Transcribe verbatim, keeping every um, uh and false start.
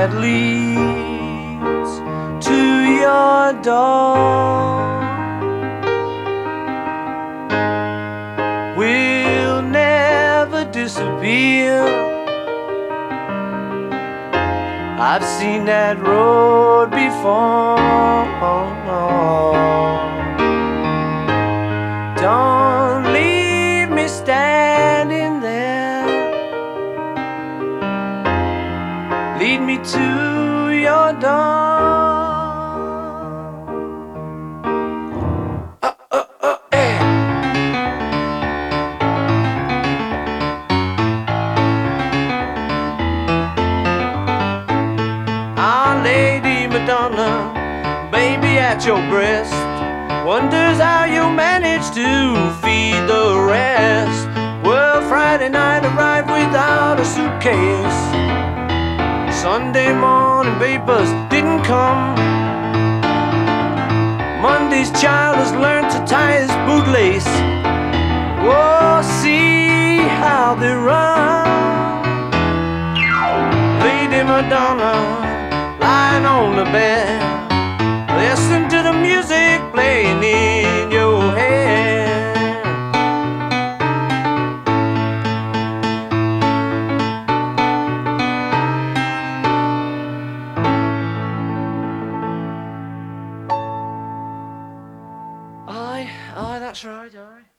that leads to your door will never disappear. I've seen that road before. Don't leave me standing there. Lead me to your door. Uh, uh, uh, eh. Our Lady Madonna, baby at your breast, wonders how you manage to feed the rest. Well, Friday night arrived without a suitcase. Sunday morning papers didn't come. Monday's child has learned to tie his bootlace. Oh, see how they run. Lady Madonna, lying on the bed, listen to the music playing in your head. Aye, aye, that's right, aye.